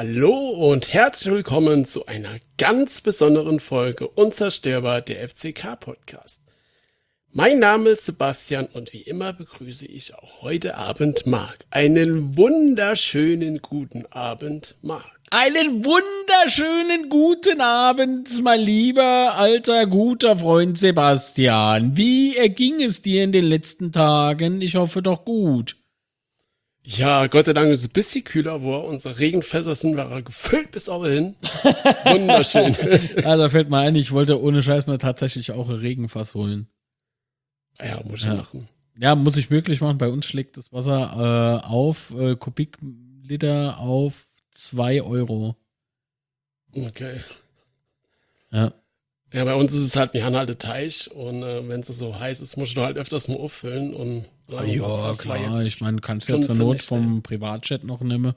Hallo und herzlich willkommen zu einer ganz besonderen Folge Unzerstörbar, der FCK-Podcast. Mein Name ist Sebastian und wie immer begrüße ich auch heute Abend Marc. Einen wunderschönen guten Abend, Marc. Einen wunderschönen guten Abend, mein lieber, alter, guter Freund Sebastian. Wie erging es dir in den letzten Tagen? Ich hoffe doch gut. Ja, Gott sei Dank ist es ein bisschen kühler, wo unsere Regenfässer sind, war gefüllt bis aber hin. Wunderschön. Also fällt mir ein, ich wollte ohne Scheiß mal tatsächlich auch ein Regenfass holen. Ja, muss ich machen. Ja, muss ich wirklich machen. Bei uns schlägt das Wasser auf Kubikliter auf 2 Euro. Okay. Ja. Ja, bei uns ist es halt, wir haben halt einen Teich und wenn es so heiß ist, musst du halt öfters mal auffüllen und Ja, klar, ich meine, kannst ja schon zur Not ziemlich vom Privatjet noch nehmen.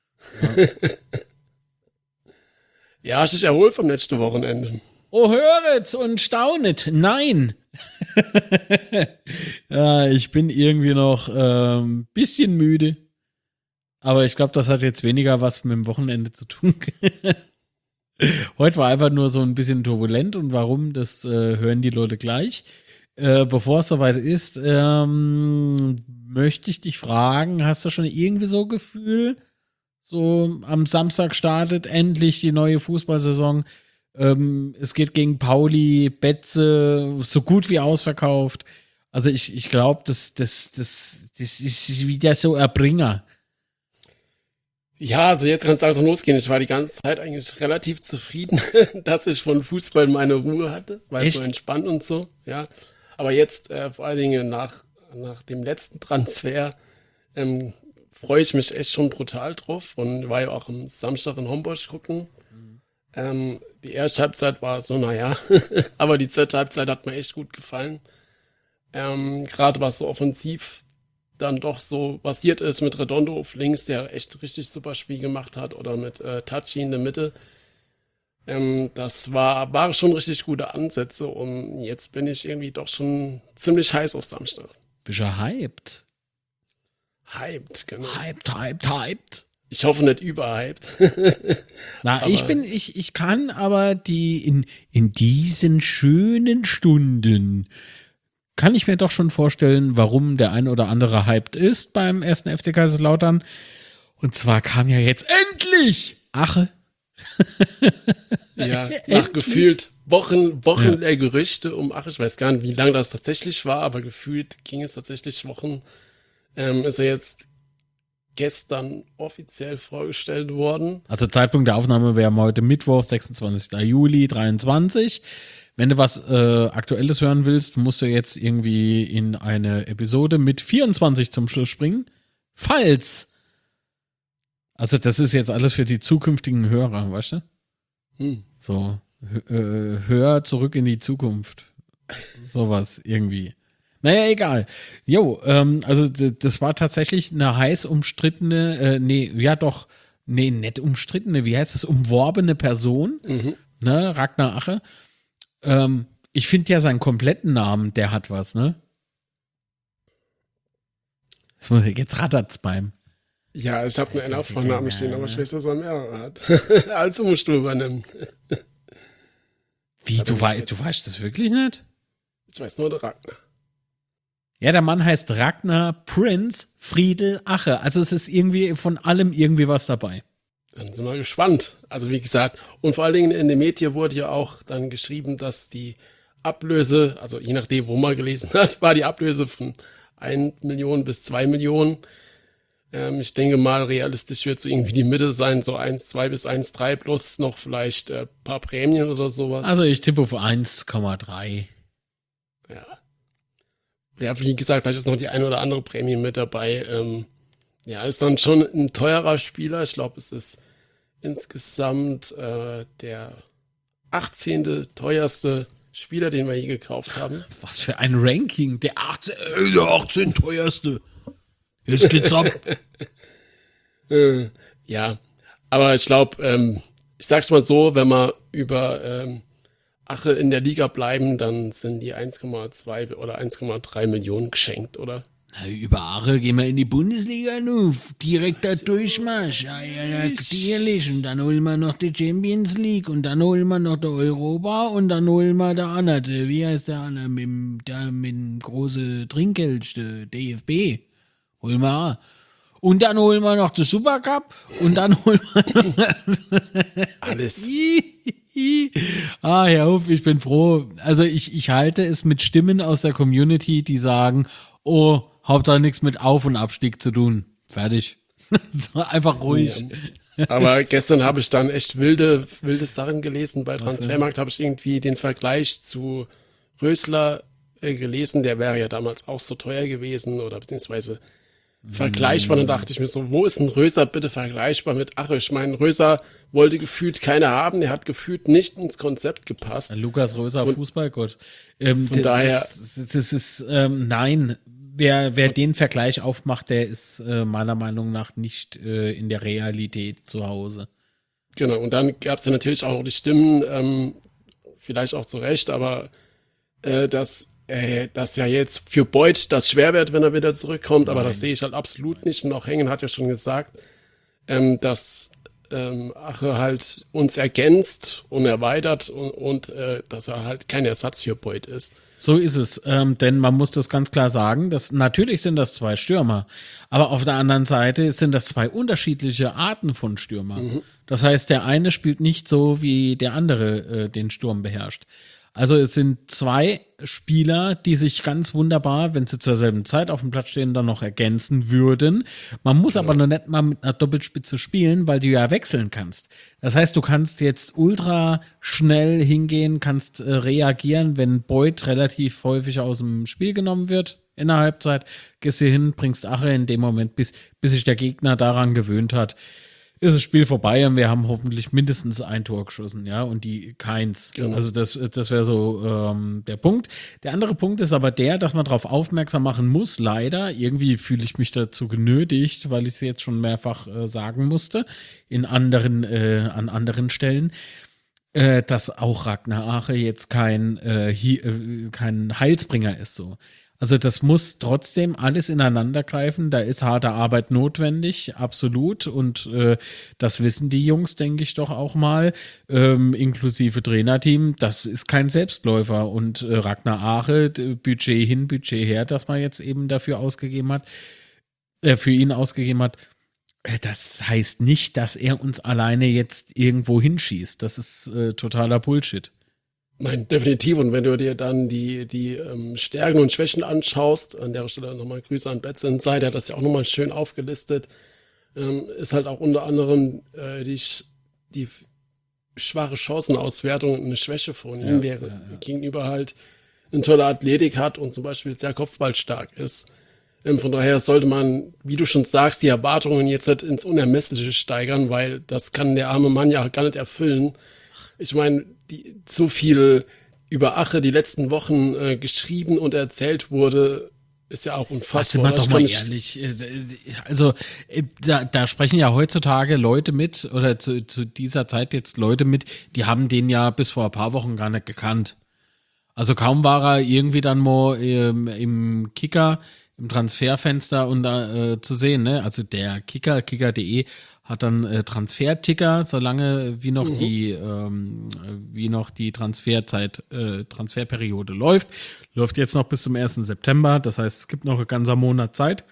Ja, hast dich erholt vom letzten Wochenende. Oh, höret und staunet. Nein. Ja, ich bin irgendwie noch bisschen müde. Aber ich glaube, das hat jetzt weniger was mit dem Wochenende zu tun. Heute war einfach nur so ein bisschen turbulent und warum, das hören die Leute gleich. Bevor es soweit ist, möchte ich dich fragen, hast du schon irgendwie so ein Gefühl, so am Samstag startet endlich die neue Fußballsaison, es geht gegen Pauli, Betze, so gut wie ausverkauft. Also ich glaube, das ist wieder so Erbringer. Ja, also jetzt kann es langsam losgehen. Ich war die ganze Zeit eigentlich relativ zufrieden, dass ich von Fußball meine Ruhe hatte, weil es so Echt? entspannt und so, ja. Aber jetzt, vor allen Dingen nach dem letzten Transfer, freue ich mich echt schon brutal drauf und war ja auch am Samstag in Homburg gucken. Die erste Halbzeit war so, naja, aber die zweite Halbzeit hat mir echt gut gefallen. Gerade was so offensiv dann doch so passiert ist mit Redondo auf links, der echt richtig super Spiel gemacht hat, oder mit Tachi in der Mitte. Das war schon richtig gute Ansätze und jetzt bin ich irgendwie doch schon ziemlich heiß auf Samstag. Bist du hyped? Hyped, genau. Hyped. Ich hoffe nicht überhyped. Na, Aber- ich kann aber in diesen schönen Stunden kann ich mir doch schon vorstellen, warum der ein oder andere hyped ist beim ersten FC Kaiserslautern. Und zwar kam ja jetzt endlich Ache. Ja, nach Endlich. gefühlt Wochen der Gerüchte um, ach, ich weiß gar nicht, wie lange das tatsächlich war, aber gefühlt ging es tatsächlich Wochen. Ist er jetzt gestern offiziell vorgestellt worden. Also Zeitpunkt der Aufnahme wäre heute Mittwoch, 26. Juli 23. Wenn du was Aktuelles hören willst, musst du jetzt irgendwie in eine Episode mit 24 zum Schluss springen. Also das ist jetzt alles für die zukünftigen Hörer, weißt du? So, hör zurück in die Zukunft. Sowas irgendwie. Naja, egal. Jo, also das war tatsächlich eine heiß umstrittene, nicht umstrittene, wie heißt das, umworbene Person, ne, Ragnar Ache. Ich finde ja seinen kompletten Namen, der hat was, ne? Jetzt rattert's beim. Ja, ich habe einen Vornamen stehen, aber ich weiß, dass er mehrere hat. Also musst du übernehmen. Wie, du weißt das wirklich nicht? Ich weiß nur der Ragnar. Ja, der Mann heißt Ragnar Prinz Friedel Ache. Also es ist irgendwie von allem irgendwie was dabei. Dann sind wir gespannt. Also wie gesagt, und vor allen Dingen in dem Medien wurde ja auch dann geschrieben, dass die Ablöse, also je nachdem, wo man gelesen hat, war die Ablöse von 1 Million bis 2 Millionen. Ich denke mal, realistisch wird so irgendwie die Mitte sein, so 1,2 bis 1,3 plus noch vielleicht ein paar Prämien oder sowas. Also ich tippe auf 1,3. Ja. Ja, wie gesagt, vielleicht ist noch die eine oder andere Prämie mit dabei. Ja, ist dann schon ein teurer Spieler. Ich glaube, es ist insgesamt der 18. teuerste Spieler, den wir je gekauft haben. Was für ein Ranking. Der 18 teuerste. Jetzt geht's ab. Ja, aber ich glaube, ich sag's mal so, wenn wir über Ache in der Liga bleiben, dann sind die 1,2 oder 1,3 Millionen geschenkt, oder? Na, über Ache gehen wir in die Bundesliga nu. Direkter Durchmarsch. Ja, natürlich. Und dann holen wir noch die Champions League und dann holen wir noch die Europa und dann holen wir der andere. Wie heißt der andere? Mit dem großen Trinkgeld, der DFB. Holen wir auch. Und dann holen wir noch den Supercup und dann holen wir noch alles. Herr Hof, ich bin froh. Also ich halte es mit Stimmen aus der Community, die sagen, oh, Hauptsache nichts mit Auf- und Abstieg zu tun. Fertig. So, einfach ruhig. Ja. Aber gestern habe ich dann echt wilde Sachen gelesen. Bei Transfermarkt habe ich irgendwie den Vergleich zu Rösler gelesen. Der wäre ja damals auch so teuer gewesen oder beziehungsweise vergleichbar. Dann dachte ich mir so, wo ist ein Röser bitte vergleichbar mit Ache? Ich meine, Röser wollte gefühlt keiner haben. Der hat gefühlt nicht ins Konzept gepasst. Lukas Röser, Fußballgott. Von daher. Das ist, nein. Wer den Vergleich aufmacht, der ist meiner Meinung nach nicht in der Realität zu Hause. Genau, und dann gab es ja natürlich auch noch die Stimmen, vielleicht auch zu Recht, aber dass ja jetzt für Beuth das schwer wird, wenn er wieder zurückkommt, aber das sehe ich halt absolut nicht. Und auch Hengen hat ja schon gesagt, dass Ache halt uns ergänzt und erweitert und dass er halt kein Ersatz für Beuth ist. So ist es, denn man muss das ganz klar sagen, dass natürlich sind das zwei Stürmer, aber auf der anderen Seite sind das zwei unterschiedliche Arten von Stürmer. Das heißt, der eine spielt nicht so, wie der andere den Sturm beherrscht. Also es sind zwei Spieler, die sich ganz wunderbar, wenn sie zur selben Zeit auf dem Platz stehen, dann noch ergänzen würden. Man muss aber noch nicht mal mit einer Doppelspitze spielen, weil du ja wechseln kannst. Das heißt, du kannst jetzt ultra schnell hingehen, kannst reagieren, wenn Beuth relativ häufig aus dem Spiel genommen wird in der Halbzeit. Gehst hier hin, bringst Ache in dem Moment, bis sich der Gegner daran gewöhnt hat, ist das Spiel vorbei und wir haben hoffentlich mindestens ein Tor geschossen, ja, und die keins. Genau. Also das wäre so der Punkt. Der andere Punkt ist aber der, dass man darauf aufmerksam machen muss, leider, irgendwie fühle ich mich dazu genötigt, weil ich es jetzt schon mehrfach sagen musste, an anderen Stellen, dass auch Ragnar Ache jetzt kein Heilsbringer ist, so. Also das muss trotzdem alles ineinander greifen. Da ist harte Arbeit notwendig, absolut. Und das wissen die Jungs, denke ich doch auch mal, inklusive Trainerteam. Das ist kein Selbstläufer. Und Ragnar Ache, Budget hin, Budget her, das man jetzt eben dafür ausgegeben hat, für ihn ausgegeben hat. Das heißt nicht, dass er uns alleine jetzt irgendwo hinschießt. Das ist totaler Bullshit. Nein, definitiv. Und wenn du dir dann die Stärken und Schwächen anschaust, an der Stelle nochmal Grüße an Betz Inside, der hat das ja auch nochmal schön aufgelistet, ist halt auch unter anderem die schwache Chancenauswertung eine Schwäche von ihm, wäre gegenüber halt eine tolle Athletik hat und zum Beispiel sehr kopfballstark ist. Von daher sollte man, wie du schon sagst, die Erwartungen jetzt halt ins Unermessliche steigern, weil das kann der arme Mann ja gar nicht erfüllen. Ich meine, so viel über Ache die letzten Wochen geschrieben und erzählt wurde, ist ja auch unfassbar. Sind wir doch mal ehrlich. Also da sprechen ja heutzutage Leute mit, oder zu dieser Zeit jetzt Leute mit, die haben den ja bis vor ein paar Wochen gar nicht gekannt. Also kaum war er irgendwie dann mal im Kicker, im Transferfenster und zu sehen, ne? Also der Kicker.de hat dann Transferticker, solange wie noch die Transferperiode läuft jetzt noch bis zum 1. September, das heißt, es gibt noch einen ganzen Monat Zeit.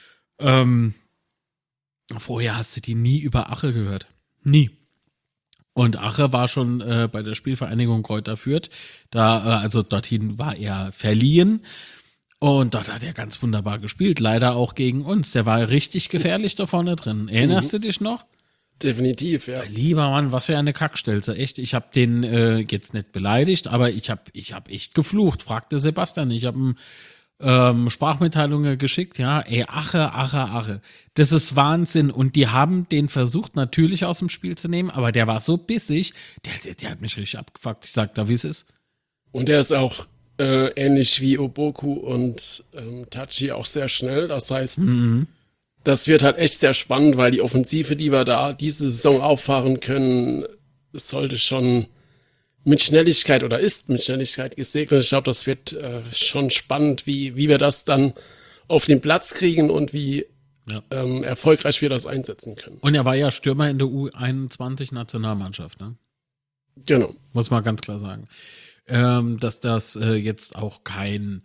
Vorher hast du die nie über Ache gehört. Nie. Und Ache war schon bei der Spielvereinigung Kräuter Fürth, also dorthin war er verliehen. Und dort hat er ganz wunderbar gespielt, leider auch gegen uns. Der war richtig gefährlich da vorne drin. Erinnerst du dich noch? Definitiv, ja. Lieber Mann, was für eine Kackstelze. Echt, ich habe den jetzt nicht beleidigt, aber ich hab echt geflucht, fragte Sebastian. Ich habe ihm Sprachmitteilungen geschickt, ja, ey, Ache. Das ist Wahnsinn. Und die haben den versucht, natürlich aus dem Spiel zu nehmen, aber der war so bissig, der hat mich richtig abgefuckt. Ich sag da, wie es ist. Und der ist auch ähnlich wie Oboku und Tachi auch sehr schnell. Das heißt, das wird halt echt sehr spannend, weil die Offensive, die wir da diese Saison auffahren können, sollte schon mit Schnelligkeit oder ist mit Schnelligkeit gesegnet. Ich glaube, das wird schon spannend, wie wir das dann auf den Platz kriegen und wie erfolgreich wir das einsetzen können. Und er war ja Stürmer in der U21-Nationalmannschaft, ne? Genau. Muss man ganz klar sagen. Dass das jetzt auch kein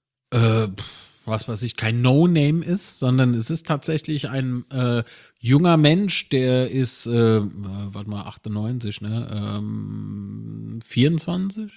kein No-Name ist, sondern es ist tatsächlich ein junger Mensch, der ist, 98, ne? 24?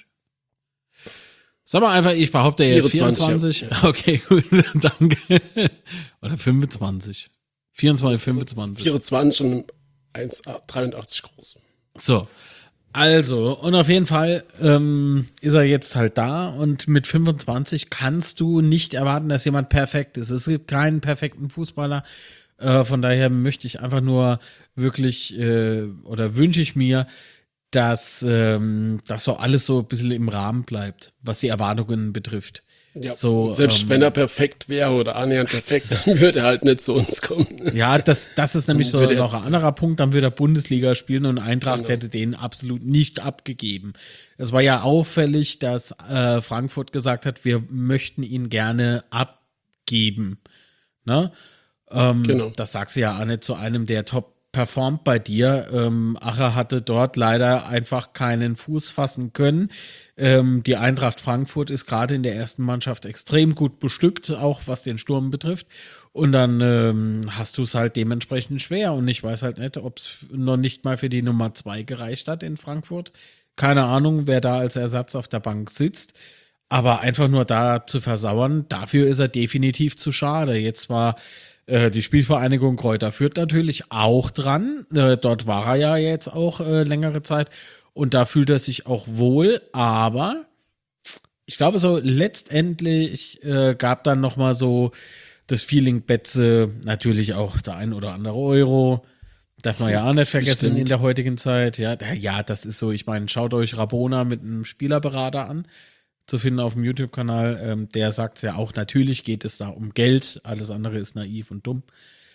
Sag mal einfach, ich behaupte, er ist 24. Ja. Okay, gut, danke. Oder 25. 24, 25. 24 und 1,83 groß. So. Also, und auf jeden Fall ist er jetzt halt da und mit 25 kannst du nicht erwarten, dass jemand perfekt ist. Es gibt keinen perfekten Fußballer. Von daher möchte ich einfach nur wirklich oder wünsche ich mir, dass das so alles so ein bisschen im Rahmen bleibt, was die Erwartungen betrifft. Ja, so, selbst wenn er perfekt wäre oder annähernd perfekt, dann würde er halt nicht zu uns kommen. Ja, das ist nämlich so noch ein anderer Punkt, dann würde er Bundesliga spielen und Eintracht hätte den absolut nicht abgegeben. Es war ja auffällig, dass Frankfurt gesagt hat, wir möchten ihn gerne abgeben. Ne? Genau. Das sagst du ja auch nicht zu einem, der top performt bei dir. Acher hatte dort leider einfach keinen Fuß fassen können. Die Eintracht Frankfurt ist gerade in der ersten Mannschaft extrem gut bestückt, auch was den Sturm betrifft. Und dann hast du es halt dementsprechend schwer. Und ich weiß halt nicht, ob es noch nicht mal für die Nummer 2 gereicht hat in Frankfurt. Keine Ahnung, wer da als Ersatz auf der Bank sitzt. Aber einfach nur da zu versauern, dafür ist er definitiv zu schade. Jetzt war die Spielvereinigung Kräuter Fürth natürlich auch dran. Dort war er ja jetzt auch längere Zeit. Und da fühlt er sich auch wohl. Aber ich glaube, so letztendlich gab dann noch mal so das Feeling Betze, natürlich auch der ein oder andere Euro. Darf man ja auch nicht vergessen in der heutigen Zeit. Ja, das ist so. Ich meine, schaut euch Rabona mit einem Spielerberater an. Zu finden auf dem YouTube-Kanal. Der sagt ja auch, natürlich geht es da um Geld. Alles andere ist naiv und dumm.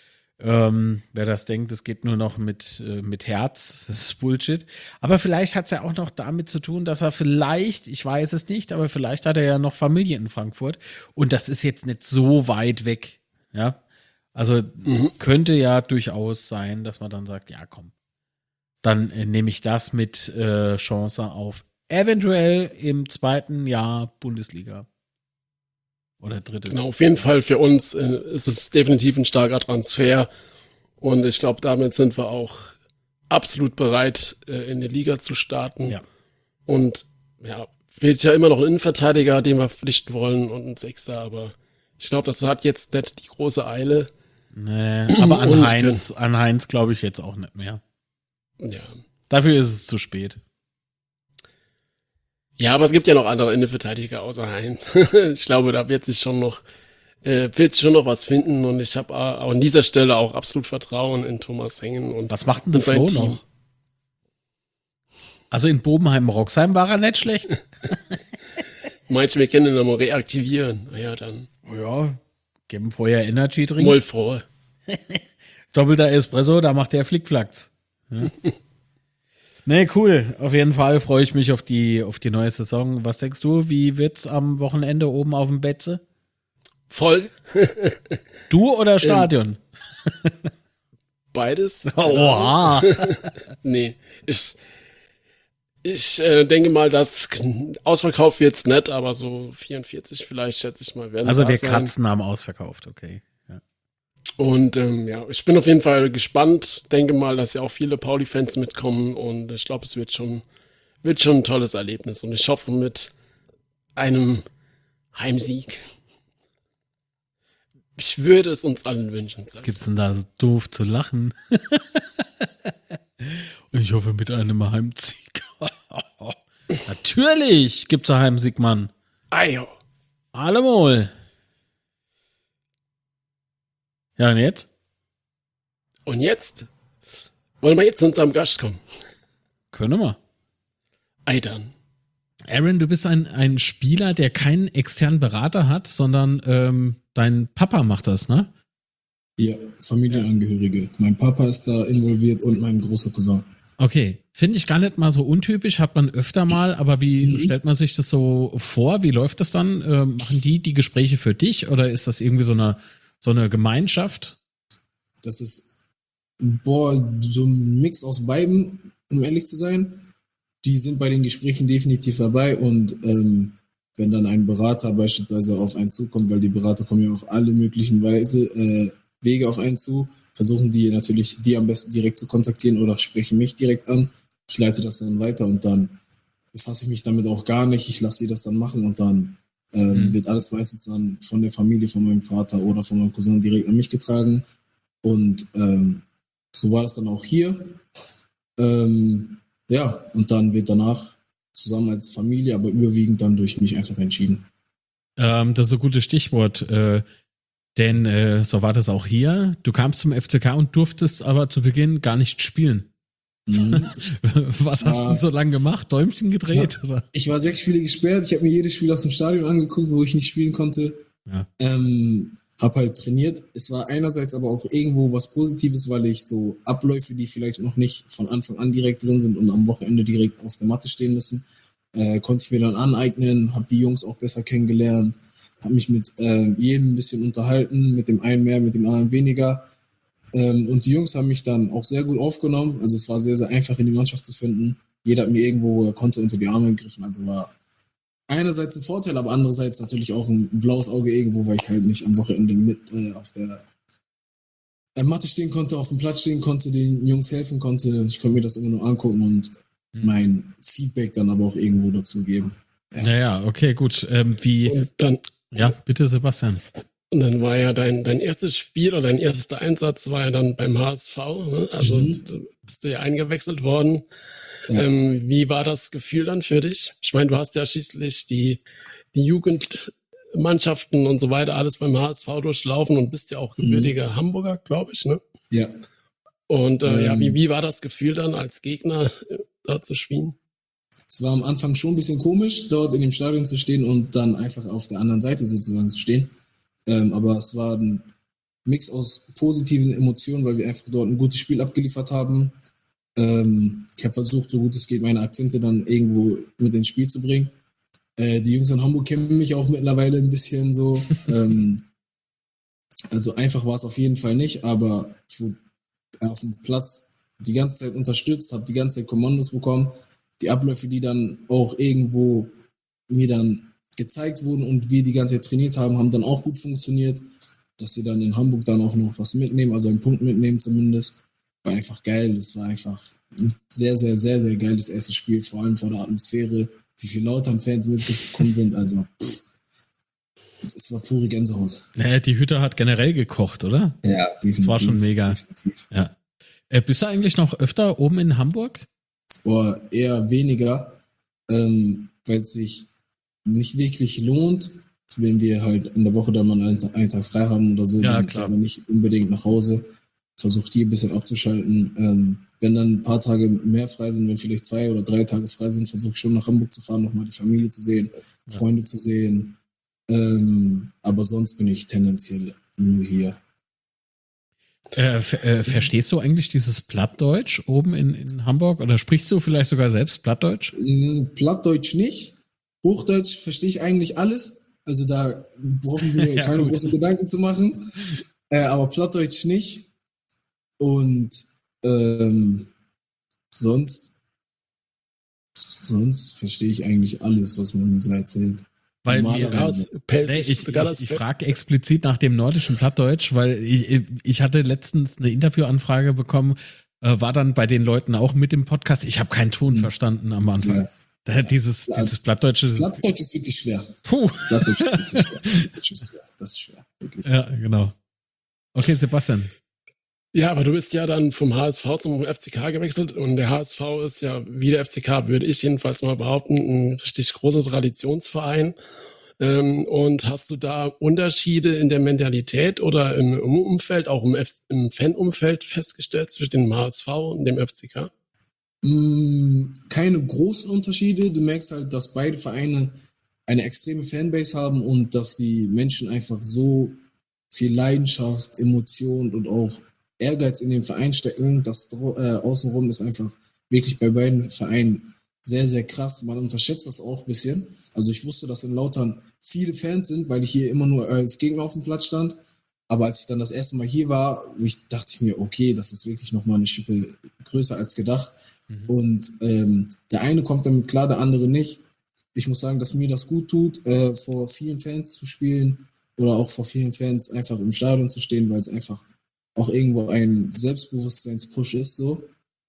Wer das denkt, es geht nur noch mit Herz, das ist Bullshit. Aber vielleicht hat es ja auch noch damit zu tun, dass er vielleicht, ich weiß es nicht, aber vielleicht hat er ja noch Familie in Frankfurt. Und das ist jetzt nicht so weit weg. Ja, also könnte ja durchaus sein, dass man dann sagt, ja komm, dann nehme ich das mit Chance auf eventuell im zweiten Jahr Bundesliga. Oder dritte. Genau, auf jeden Fall für uns ist es definitiv ein starker Transfer. Und ich glaube, damit sind wir auch absolut bereit, in der Liga zu starten. Ja. Und ja, fehlt ja immer noch ein Innenverteidiger, den wir verpflichten wollen und ein Sechster. Aber ich glaube, das hat jetzt nicht die große Eile. Nee, aber an Heinz glaube ich jetzt auch nicht mehr. Ja. Dafür ist es zu spät. Ja, aber es gibt ja noch andere Innenverteidiger außer Heinz. Ich glaube, da wird sich schon noch was finden und ich habe auch an dieser Stelle auch absolut Vertrauen in Thomas Hengen und was macht denn der Flo noch? Also in Bobenheim-Roxheim war er nicht schlecht. Meinst du, wir können ihn nochmal reaktivieren? Ja, dann. Ja, geben vorher Energy Drink. Voll froh. Doppelter Espresso, da macht der Flickflacks. Ja. Nee, cool. Auf jeden Fall freue ich mich auf die neue Saison. Was denkst du, wie wird's am Wochenende oben auf dem Betze? Voll. Du oder Stadion? Beides. Oha. Nee, ich denke mal, dass ausverkauft wird's nicht, aber so 44 vielleicht, schätze ich mal, werden also wir Katzen haben ausverkauft, okay. Und ja, ich bin auf jeden Fall gespannt. Denke mal, dass ja auch viele Pauli-Fans mitkommen und ich glaube, es wird schon ein tolles Erlebnis. Und ich hoffe mit einem Heimsieg. Ich würde es uns allen wünschen. Was gibt's denn da so doof zu lachen? Und ich hoffe mit einem Heimsieg. Natürlich gibt's einen Heimsieg, Mann. Ajo. Allemal. Ja, und jetzt? Und jetzt? Wollen wir jetzt zu unserem Gast kommen? Können wir. Ei dann. Aaron, du bist ein Spieler, der keinen externen Berater hat, sondern dein Papa macht das, ne? Ja, Familienangehörige. Mein Papa ist da involviert und mein großer Cousin. Okay, finde ich gar nicht mal so untypisch, hat man öfter mal, aber wie stellt man sich das so vor? Wie läuft das dann? Machen die Gespräche für dich oder ist das irgendwie so eine Gemeinschaft? Das ist, so ein Mix aus beiden, um ehrlich zu sein. Die sind bei den Gesprächen definitiv dabei und wenn dann ein Berater beispielsweise auf einen zukommt, weil die Berater kommen ja auf alle möglichen Wege auf einen zu, versuchen die natürlich, die am besten direkt zu kontaktieren oder sprechen mich direkt an. Ich leite das dann weiter und dann befasse ich mich damit auch gar nicht. Ich lasse sie das dann machen und dann wird alles meistens dann von der Familie, von meinem Vater oder von meinem Cousin direkt an mich getragen. Und so war das dann auch hier. Ja, und dann wird danach zusammen als Familie, aber überwiegend dann durch mich einfach entschieden. Das ist ein gutes Stichwort, denn so war das auch hier. Du kamst zum FCK und durftest aber zu Beginn gar nicht spielen. Was hast du denn so lange gemacht? Däumchen gedreht? Ja, oder? ich war 6 Spiele gesperrt. Ich habe mir jedes Spiel aus dem Stadion angeguckt, wo ich nicht spielen konnte. Ja. Habe halt trainiert. Es war einerseits aber auch irgendwo was Positives, weil ich so Abläufe, die vielleicht noch nicht von Anfang an direkt drin sind und am Wochenende direkt auf der Matte stehen müssen, konnte ich mir dann aneignen, habe die Jungs auch besser kennengelernt, habe mich mit jedem ein bisschen unterhalten, mit dem einen mehr, mit dem anderen weniger. Und die Jungs haben mich dann auch sehr gut aufgenommen. Also es war sehr, sehr einfach in die Mannschaft zu finden. Jeder hat mir irgendwo, wo er konnte, unter die Arme gegriffen. Also war einerseits ein Vorteil, aber andererseits natürlich auch ein blaues Auge irgendwo, weil ich halt nicht am Wochenende mit auf der Matte stehen konnte, auf dem Platz stehen konnte, den Jungs helfen konnte. Ich konnte mir das immer nur angucken und mein Feedback dann aber auch irgendwo dazu geben. Ja. Naja, okay, gut. Und dann, ja, bitte Sebastian. Und dann war ja dein erstes Spiel oder dein erster Einsatz war ja dann beim HSV. Ne? Also du bist ja eingewechselt worden. Ja. Wie war das Gefühl dann für dich? Ich meine, du hast ja schließlich die Jugendmannschaften und so weiter alles beim HSV durchlaufen und bist ja auch gebürtiger Hamburger, glaube ich, ne? Ja. Und ja, wie war das Gefühl dann als Gegner da zu spielen? Es war am Anfang schon ein bisschen komisch, dort in dem Stadion zu stehen und dann einfach auf der anderen Seite sozusagen zu stehen. Aber es war ein Mix aus positiven Emotionen, weil wir einfach dort ein gutes Spiel abgeliefert haben. Ich habe versucht, so gut es geht, meine Akzente dann irgendwo mit ins Spiel zu bringen. Die Jungs in Hamburg kennen mich auch mittlerweile ein bisschen so. Also einfach war es auf jeden Fall nicht, aber ich wurde auf dem Platz die ganze Zeit unterstützt, habe die ganze Zeit Kommandos bekommen. Die Abläufe, die dann auch irgendwo mir dann gezeigt wurden und wir die ganze Zeit trainiert haben, haben dann auch gut funktioniert, dass wir dann in Hamburg dann auch noch was mitnehmen, also einen Punkt mitnehmen zumindest. War einfach geil, es war einfach ein sehr, sehr, sehr, sehr geiles erstes Spiel, vor allem vor der Atmosphäre, wie viele Lautern-Fans mitgekommen sind, also es war pure Gänsehaut. Naja, die Hütte hat generell gekocht, oder? Ja, definitiv. Das war schon mega. Definitiv. Ja. Bist du eigentlich noch öfter oben in Hamburg? Boah, eher weniger, weil es sich nicht wirklich lohnt, wenn wir halt in der Woche dann mal einen Tag frei haben oder so, ja, dann klar. fahren wir nicht unbedingt nach Hause, versucht hier ein bisschen abzuschalten. Wenn dann ein paar Tage mehr frei sind, wenn vielleicht 2 oder 3 Tage frei sind, versuche ich schon nach Hamburg zu fahren, nochmal die Familie zu sehen, Freunde zu sehen. Aber sonst bin ich tendenziell nur hier. Verstehst du eigentlich dieses Plattdeutsch oben in Hamburg oder sprichst du vielleicht sogar selbst Plattdeutsch? Plattdeutsch nicht. Hochdeutsch verstehe ich eigentlich alles. Also da brauche ich mir keine großen Gedanken zu machen. Aber Plattdeutsch nicht. Und sonst verstehe ich eigentlich alles, was man mir so erzählt. Weil ich frage explizit nach dem nordischen Plattdeutsch, weil ich hatte letztens eine Interviewanfrage bekommen, war dann bei den Leuten auch mit dem Podcast. Ich habe keinen Ton verstanden am Anfang. Ja. Dieses Plattdeutsche. Plattdeutsch ist wirklich schwer. Puh. Plattdeutsch ist wirklich schwer. Plattdeutsch ist schwer. Das ist schwer, wirklich. Ja, genau. Okay, Sebastian. Ja, aber du bist ja dann vom HSV zum FCK gewechselt und der HSV ist ja wie der FCK, würde ich jedenfalls mal behaupten, ein richtig großer Traditionsverein. Und hast du da Unterschiede in der Mentalität oder im Umfeld, auch im Fanumfeld festgestellt zwischen dem HSV und dem FCK? Keine großen Unterschiede. Du merkst halt, dass beide Vereine eine extreme Fanbase haben und dass die Menschen einfach so viel Leidenschaft, Emotion und auch Ehrgeiz in den Verein stecken, dass außenrum ist einfach wirklich bei beiden Vereinen sehr, sehr krass. Man unterschätzt das auch ein bisschen. Also ich wusste, dass in Lautern viele Fans sind, weil ich hier immer nur als Gegner auf dem Platz stand. Aber als ich dann das erste Mal hier war, dachte ich mir, okay, das ist wirklich nochmal eine Schippe größer als gedacht. Und der eine kommt damit klar, der andere nicht. Ich muss sagen, dass mir das gut tut, vor vielen Fans zu spielen oder auch vor vielen Fans einfach im Stadion zu stehen, weil es einfach auch irgendwo ein Selbstbewusstseinspush ist. So.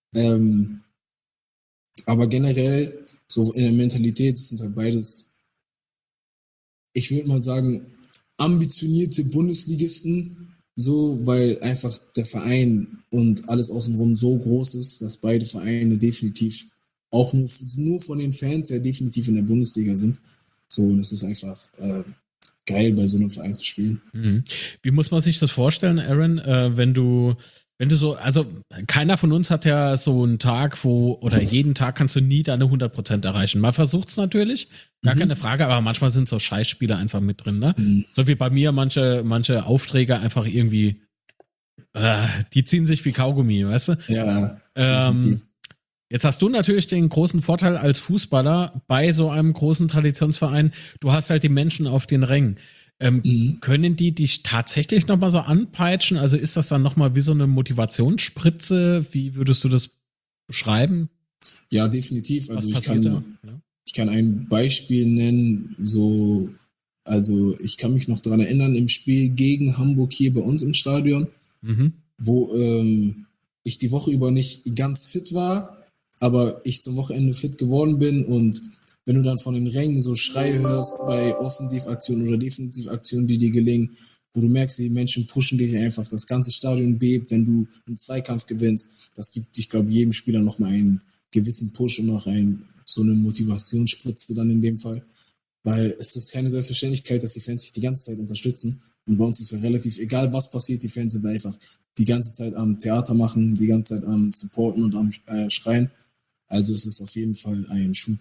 Aber generell, so in der Mentalität, sind halt beides, ich würde mal sagen, ambitionierte Bundesligisten, so, weil einfach der Verein und alles außenrum so groß ist, dass beide Vereine definitiv auch nur von den Fans ja definitiv in der Bundesliga sind. So, und es ist einfach geil, bei so einem Verein zu spielen. Wie muss man sich das vorstellen, Aaron, wenn du so, also keiner von uns hat ja so einen Tag, oder jeden Tag kannst du nie deine 100% erreichen. Man versucht es natürlich, gar keine Frage, aber manchmal sind so Scheißspiele einfach mit drin, ne? So wie bei mir manche Aufträge einfach irgendwie, die ziehen sich wie Kaugummi, weißt du? Ja, Jetzt hast du natürlich den großen Vorteil als Fußballer bei so einem großen Traditionsverein, du hast halt die Menschen auf den Rängen. Können die dich tatsächlich nochmal so anpeitschen? Also ist das dann nochmal wie so eine Motivationsspritze? Wie würdest du das beschreiben? Ja, definitiv. Also ich kann ein Beispiel nennen, also ich kann mich noch daran erinnern, im Spiel gegen Hamburg hier bei uns im Stadion, wo ich die Woche über nicht ganz fit war, aber ich zum Wochenende fit geworden bin, und wenn du dann von den Rängen so Schreie hörst bei Offensivaktionen oder Defensivaktionen, die dir gelingen, wo du merkst, die Menschen pushen dich einfach, das ganze Stadion bebt, wenn du einen Zweikampf gewinnst, das gibt, ich glaube, jedem Spieler nochmal einen gewissen Push und auch so eine Motivationsspritze dann in dem Fall, weil es ist keine Selbstverständlichkeit, dass die Fans sich die ganze Zeit unterstützen, und bei uns ist ja relativ egal, was passiert, die Fans sind einfach die ganze Zeit am Theater machen, die ganze Zeit am Supporten und am Schreien, also es ist auf jeden Fall ein Schub.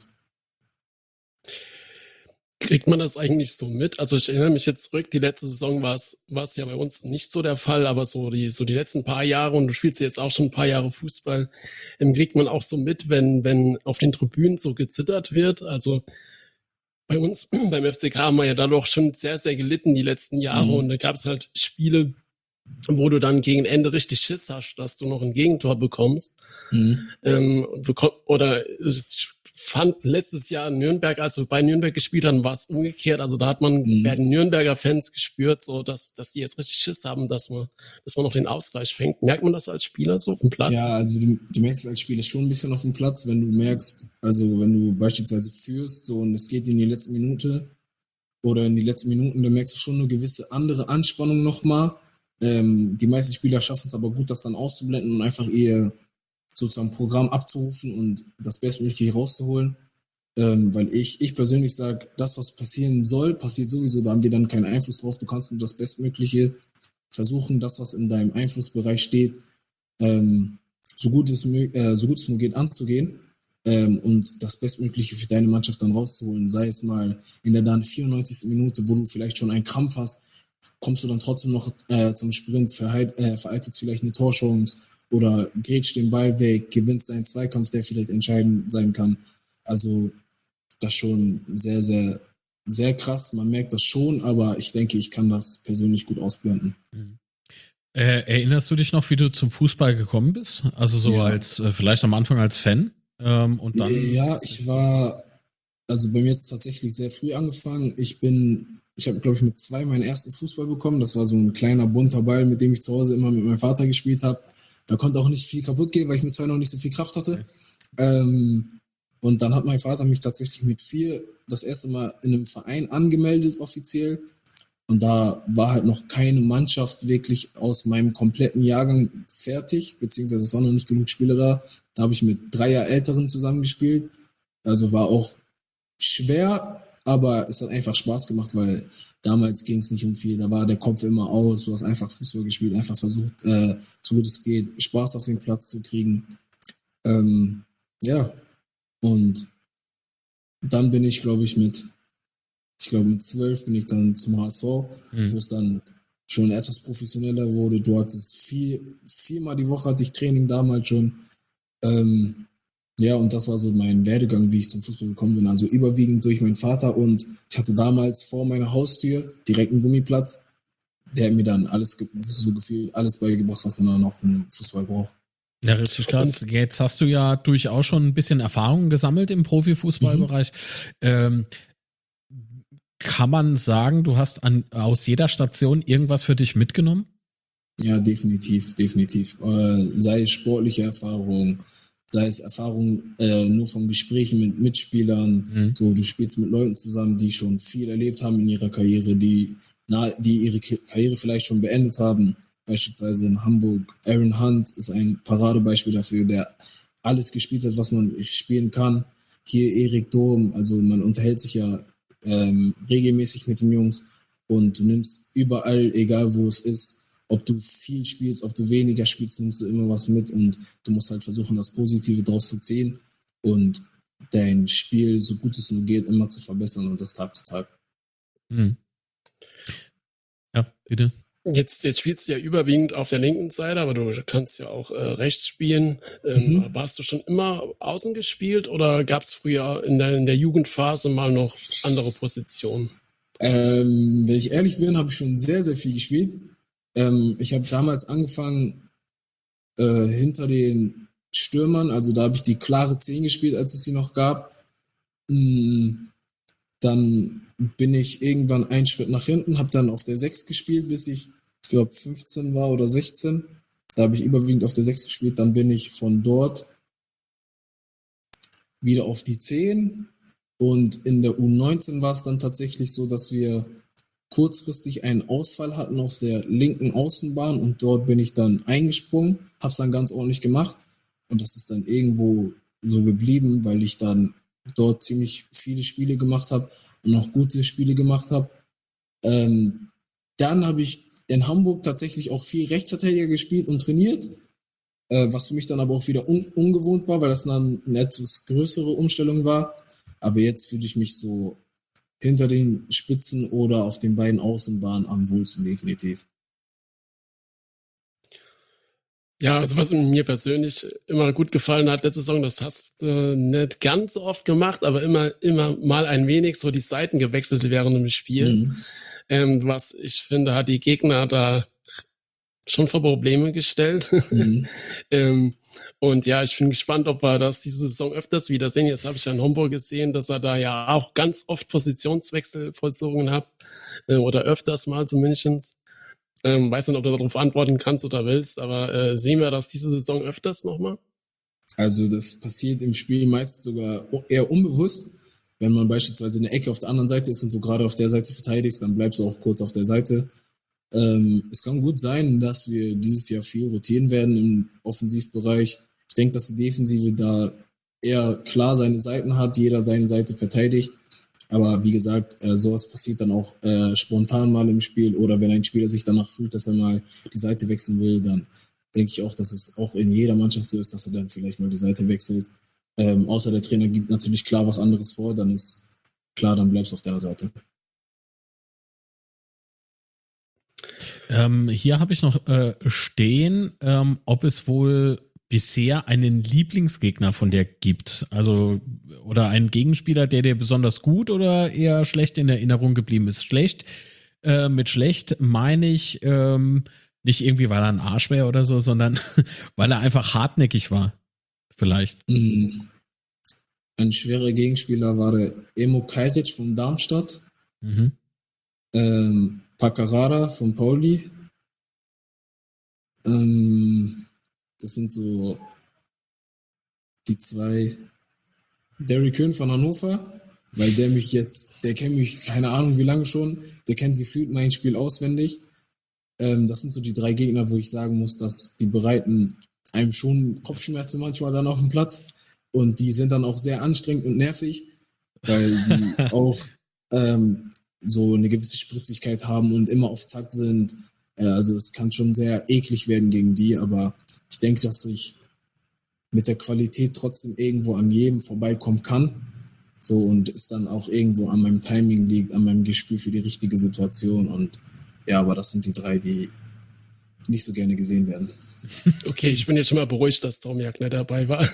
Kriegt man das eigentlich so mit? Also ich erinnere mich jetzt zurück, die letzte Saison war es ja bei uns nicht so der Fall, aber so die letzten paar Jahre, und du spielst jetzt auch schon ein paar Jahre Fußball, kriegt man auch so mit, wenn auf den Tribünen so gezittert wird. Also bei uns beim FCK haben wir ja dadurch schon sehr, sehr gelitten die letzten Jahre, und da gab es halt Spiele, wo du dann gegen Ende richtig Schiss hast, dass du noch ein Gegentor bekommst. Oder ich fand letztes Jahr in Nürnberg, als wir bei Nürnberg gespielt haben, war es umgekehrt. Also da hat man bei den Nürnberger Fans gespürt, so dass die jetzt richtig Schiss haben, dass man noch den Ausgleich fängt. Merkt man das als Spieler so auf dem Platz? Ja, also du merkst als Spieler schon ein bisschen auf dem Platz, wenn du merkst, also wenn du beispielsweise führst, so, und es geht in die letzte Minute oder in die letzten Minuten, dann merkst du schon eine gewisse andere Anspannung nochmal. Die meisten Spieler schaffen es aber gut, das dann auszublenden und einfach ihr sozusagen Programm abzurufen und das Bestmögliche rauszuholen. Weil ich persönlich sage, das, was passieren soll, passiert sowieso, da haben wir dann keinen Einfluss drauf. Du kannst nur das Bestmögliche versuchen, das, was in deinem Einflussbereich steht, so gut es nur geht, anzugehen, und das Bestmögliche für deine Mannschaft dann rauszuholen. Sei es mal in der dann 94. Minute, wo du vielleicht schon einen Krampf hast, kommst du dann trotzdem noch zum Sprint, vereitelst vielleicht eine Torchance oder grätschst den Ball weg, gewinnst einen Zweikampf, der vielleicht entscheidend sein kann. Also das schon sehr, sehr, sehr krass. Man merkt das schon, aber ich denke, ich kann das persönlich gut ausblenden. Erinnerst du dich noch, wie du zum Fußball gekommen bist? Also so als, vielleicht am Anfang als Fan? Und dann? Ja, also bei mir hat es tatsächlich sehr früh angefangen. Ich habe, glaube ich, mit 2 meinen ersten Fußball bekommen. Das war so ein kleiner bunter Ball, mit dem ich zu Hause immer mit meinem Vater gespielt habe. Da konnte auch nicht viel kaputt gehen, weil ich mit 2 noch nicht so viel Kraft hatte. Und dann hat mein Vater mich tatsächlich mit 4 das erste Mal in einem Verein angemeldet, offiziell. Und da war halt noch keine Mannschaft wirklich aus meinem kompletten Jahrgang fertig, beziehungsweise es waren noch nicht genug Spieler da. Da habe ich mit 3 Jahre Älteren zusammengespielt. Also war auch schwer, aber es hat einfach Spaß gemacht, weil damals ging es nicht um viel. Da war der Kopf immer aus. Du hast einfach Fußball gespielt, einfach versucht, so gut es geht, Spaß auf den Platz zu kriegen. Ja, und dann bin ich, glaube ich, mit 12 bin ich dann zum HSV, wo es dann schon etwas professioneller wurde. Du hattest viermal die Woche hatte ich Training damals schon. Ja, und das war so mein Werdegang, wie ich zum Fußball gekommen bin. Also überwiegend durch meinen Vater, und ich hatte damals vor meiner Haustür direkt einen Gummiplatz. Der hat mir dann alles, so gefühlt, alles beigebracht, was man dann auch vom Fußball braucht. Ja, richtig krass. Jetzt hast du ja durchaus schon ein bisschen Erfahrung gesammelt im Profifußballbereich. Kann man sagen, du hast aus jeder Station irgendwas für dich mitgenommen? Ja, definitiv, definitiv. Sei es sportliche Erfahrung, sei es Erfahrung nur von Gesprächen mit Mitspielern. So, du spielst mit Leuten zusammen, die schon viel erlebt haben in ihrer Karriere, die ihre Karriere vielleicht schon beendet haben. Beispielsweise in Hamburg. Aaron Hunt ist ein Paradebeispiel dafür, der alles gespielt hat, was man spielen kann. Hier Erik Durm, also man unterhält sich ja regelmäßig mit den Jungs, und du nimmst überall, egal wo es ist, ob du viel spielst, ob du weniger spielst, nimmst du immer was mit, und du musst halt versuchen, das Positive draus zu ziehen und dein Spiel, so gut es nur geht, immer zu verbessern, und das Tag zu Tag. Ja, bitte. Jetzt spielst du ja überwiegend auf der linken Seite, aber du kannst ja auch rechts spielen. Warst du schon immer außen gespielt oder gab es früher in der Jugendphase mal noch andere Positionen? Wenn ich ehrlich bin, habe ich schon sehr, sehr viel gespielt. Ich habe damals angefangen hinter den Stürmern, also da habe ich die klare 10 gespielt, als es sie noch gab. Dann bin ich irgendwann einen Schritt nach hinten, habe dann auf der 6 gespielt, bis ich glaube 15 war oder 16. Da habe ich überwiegend auf der 6 gespielt. Dann bin ich von dort wieder auf die 10. Und in der U19 war es dann tatsächlich so, dass wir kurzfristig einen Ausfall hatten auf der linken Außenbahn, und dort bin ich dann eingesprungen, habe es dann ganz ordentlich gemacht, und das ist dann irgendwo so geblieben, weil ich dann dort ziemlich viele Spiele gemacht habe und auch gute Spiele gemacht habe. Dann habe ich in Hamburg tatsächlich auch viel Rechtsverteidiger gespielt und trainiert, was für mich dann aber auch wieder ungewohnt war, weil das dann eine etwas größere Umstellung war. Aber jetzt fühle ich mich so hinter den Spitzen oder auf den beiden Außenbahnen am wohlsten, definitiv. Ja, also was mir persönlich immer gut gefallen hat, letzte Saison, das hast du nicht ganz so oft gemacht, aber immer mal ein wenig so die Seiten gewechselt während dem Spiel. Was ich finde, hat die Gegner da schon vor Probleme gestellt. Und ja, ich bin gespannt, ob wir das diese Saison öfters wiedersehen. Jetzt habe ich ja in Homburg gesehen, dass er da ja auch ganz oft Positionswechsel vollzogen hat, oder öfters mal zumindest. Weiß nicht, ob du darauf antworten kannst oder willst, aber sehen wir das diese Saison öfters nochmal? Also das passiert im Spiel meist sogar eher unbewusst. Wenn man beispielsweise in der Ecke auf der anderen Seite ist und du gerade auf der Seite verteidigst, dann bleibst du auch kurz auf der Seite. Es kann gut sein, dass wir dieses Jahr viel rotieren werden im Offensivbereich. Ich denke, dass die Defensive da eher klar seine Seiten hat, jeder seine Seite verteidigt. Aber wie gesagt, sowas passiert dann auch spontan mal im Spiel, oder wenn ein Spieler sich danach fühlt, dass er mal die Seite wechseln will, dann denke ich auch, dass es auch in jeder Mannschaft so ist, dass er dann vielleicht mal die Seite wechselt. Außer der Trainer gibt natürlich klar was anderes vor, dann ist klar, dann bleibst du auf der Seite. Hier habe ich noch stehen, ob es wohl bisher einen Lieblingsgegner von dir gibt. Also, oder einen Gegenspieler, der dir besonders gut oder eher schlecht in Erinnerung geblieben ist. Schlecht, mit schlecht meine ich nicht irgendwie, weil er ein Arsch wäre oder so, sondern weil er einfach hartnäckig war. Vielleicht. Ein schwerer Gegenspieler war der Emo Kajric von Darmstadt. Paccarada von Pauli. Das sind so die zwei. Derry Köhn von Hannover, weil der kennt mich keine Ahnung wie lange schon, der kennt gefühlt mein Spiel auswendig. Das sind so die 3 Gegner, wo ich sagen muss, dass die bereiten einem schon Kopfschmerzen manchmal dann auf dem Platz, und die sind dann auch sehr anstrengend und nervig, weil die auch so eine gewisse Spritzigkeit haben und immer auf Zack sind. Also es kann schon sehr eklig werden gegen die, aber ich denke, dass ich mit der Qualität trotzdem irgendwo an jedem vorbeikommen kann. So, und es dann auch irgendwo an meinem Timing liegt, an meinem Gespür für die richtige Situation. Und ja, aber das sind die 3, die nicht so gerne gesehen werden. Okay, ich bin jetzt schon mal beruhigt, dass Domiak nicht dabei war.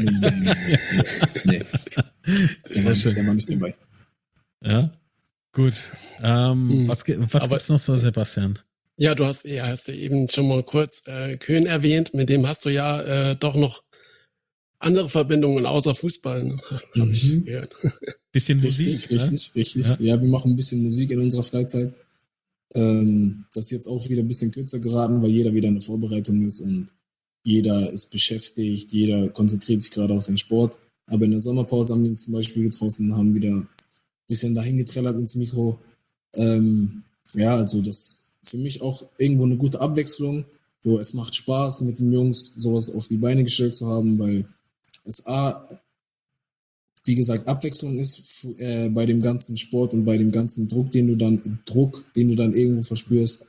Nee. Der war nicht dabei. Ja, gut. Was gibt's noch so, Sebastian? Ja, hast ja eben schon mal kurz Köhn erwähnt. Mit dem hast du ja doch noch andere Verbindungen außer Fußball, habe ich gehört. Bisschen Richtig. Musik, Richtig. Ja. Ja, wir machen ein bisschen Musik in unserer Freizeit. Das ist jetzt auch wieder ein bisschen kürzer geraten, weil jeder wieder in der Vorbereitung ist und jeder ist beschäftigt, jeder konzentriert sich gerade auf seinen Sport. Aber in der Sommerpause haben wir uns zum Beispiel getroffen, haben wieder ein bisschen dahin getrellert ins Mikro. Ja, also das für mich auch irgendwo eine gute Abwechslung. So, es macht Spaß, mit den Jungs sowas auf die Beine gestellt zu haben, weil es wie gesagt, Abwechslung ist bei dem ganzen Sport und bei dem ganzen Druck, den du dann irgendwo verspürst.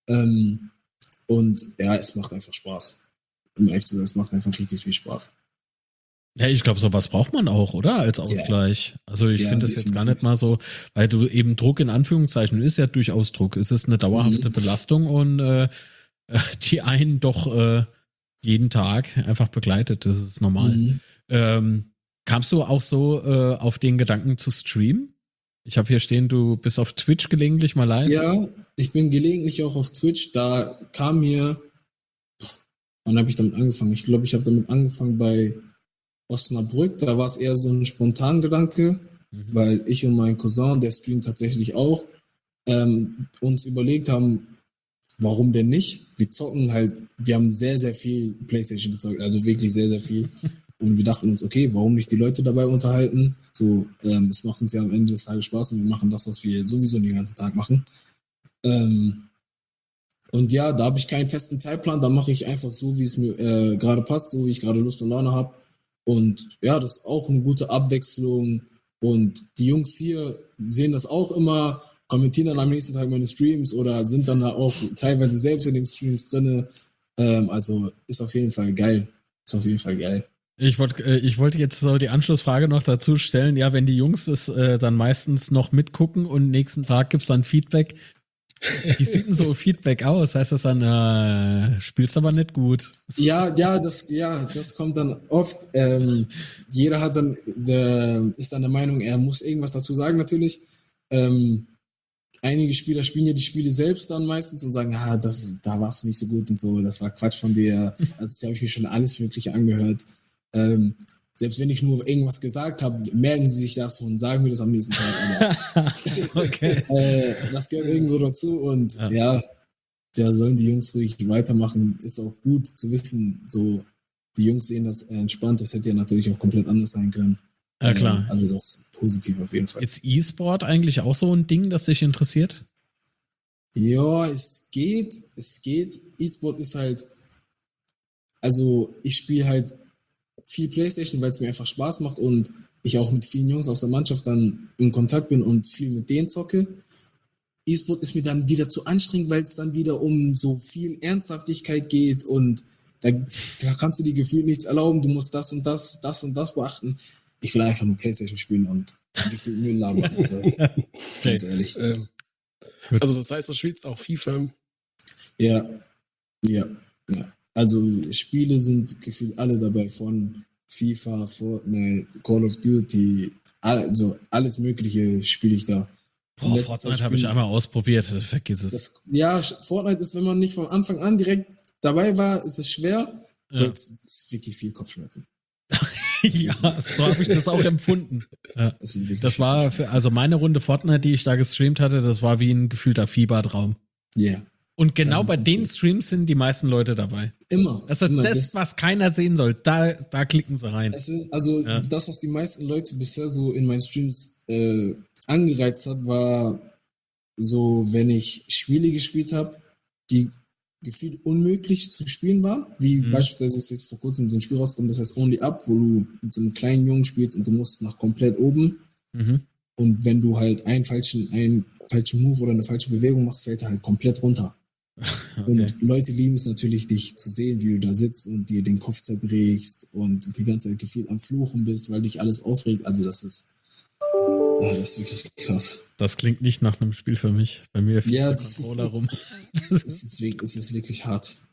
Und ja, es macht einfach Spaß. Um ehrlich zu sein, es macht einfach richtig viel Spaß. Ja, ich glaube, sowas braucht man auch, oder? Als Ausgleich. Ja. Also ich finde das jetzt gar nicht mal so, weil du eben Druck in Anführungszeichen ist ja durchaus Druck. Es ist eine dauerhafte Belastung und die einen doch jeden Tag einfach begleitet. Das ist normal. Kamst du auch so auf den Gedanken zu streamen? Ich habe hier stehen, du bist auf Twitch gelegentlich mal live. Ja, ich bin gelegentlich auch auf Twitch. Da kam mir, wann habe ich damit angefangen? Ich glaube, ich habe damit angefangen bei Osnabrück. Da war es eher so ein Spontangedanke, weil ich und mein Cousin, der streamt tatsächlich auch, uns überlegt haben, warum denn nicht? Wir zocken halt, wir haben sehr, sehr viel PlayStation gezockt, also wirklich sehr, sehr viel. Und wir dachten uns, okay, warum nicht die Leute dabei unterhalten? So, es macht uns ja am Ende des Tages Spaß und wir machen das, was wir sowieso den ganzen Tag machen. Und ja, da habe ich keinen festen Zeitplan, da mache ich einfach so, wie es mir gerade passt, so wie ich gerade Lust und Laune habe. Und ja, das ist auch eine gute Abwechslung. Und die Jungs hier sehen das auch immer, kommentieren dann am nächsten Tag meine Streams oder sind dann auch teilweise selbst in den Streams drin. Also ist auf jeden Fall geil. Ich wollte jetzt so die Anschlussfrage noch dazu stellen. Ja, wenn die Jungs es dann meistens noch mitgucken und nächsten Tag gibt es dann Feedback. Wie sieht denn so Feedback aus? Heißt das dann, spielst aber nicht gut? Ja, das kommt dann oft. Jeder hat dann, ist dann der Meinung, er muss irgendwas dazu sagen natürlich. Einige Spieler spielen ja die Spiele selbst dann meistens und sagen, da warst du nicht so gut und so, das war Quatsch von dir. Also da habe ich mir schon alles Mögliche angehört. Selbst wenn ich nur irgendwas gesagt habe, merken sie sich das und sagen mir das am nächsten Tag. Okay. Das gehört irgendwo dazu und ja, da sollen die Jungs ruhig weitermachen. Ist auch gut zu wissen, so die Jungs sehen das entspannt, das hätte ja natürlich auch komplett anders sein können. Ja, klar. Also das ist positiv auf jeden Fall. Ist E-Sport eigentlich auch so ein Ding, das dich interessiert? Ja, es geht. E-Sport ist halt, also ich spiele halt viel Playstation, weil es mir einfach Spaß macht und ich auch mit vielen Jungs aus der Mannschaft dann in Kontakt bin und viel mit denen zocke. E-Sport ist mir dann wieder zu anstrengend, weil es dann wieder um so viel Ernsthaftigkeit geht und da kannst du dir gefühlt nichts erlauben, du musst das und das beachten. Ich will einfach nur Playstation spielen und gefühlt Müll labern. Ganz ehrlich. Also das heißt, du spielst auch FIFA? Ja. Also Spiele sind gefühlt alle dabei, von FIFA, Fortnite, Call of Duty, also alles Mögliche spiele ich da. Fortnite habe ich einmal ausprobiert, vergiss es. Fortnite ist, wenn man nicht von Anfang an direkt dabei war, ist es schwer, weil es ist wirklich viel Kopfschmerzen. Ja, so habe ich das auch empfunden. Ja. Das war also meine Runde Fortnite, die ich da gestreamt hatte, das war wie ein gefühlter Fiebertraum. Ja. Yeah. Und genau bei den Streams sind die meisten Leute dabei. Immer. Also immer. Das, was keiner sehen soll, da klicken sie rein. Das, was die meisten Leute bisher so in meinen Streams angereizt hat, war so, wenn ich Spiele gespielt habe, die gefühlt unmöglich zu spielen waren, wie beispielsweise ist jetzt vor kurzem so ein Spiel rausgekommen, das heißt Only Up, wo du mit so einem kleinen Jungen spielst und du musst nach komplett oben und wenn du halt einen falschen Move oder eine falsche Bewegung machst, fällt er halt komplett runter. Okay. Und Leute lieben es natürlich, dich zu sehen, wie du da sitzt und dir den Kopf zerbrichst und die ganze Zeit gefühlt am Fluchen bist, weil dich alles aufregt. Also das ist wirklich krass. Das klingt nicht nach einem Spiel für mich. Bei mir fliegt der Controller rum. Es ist wirklich hart.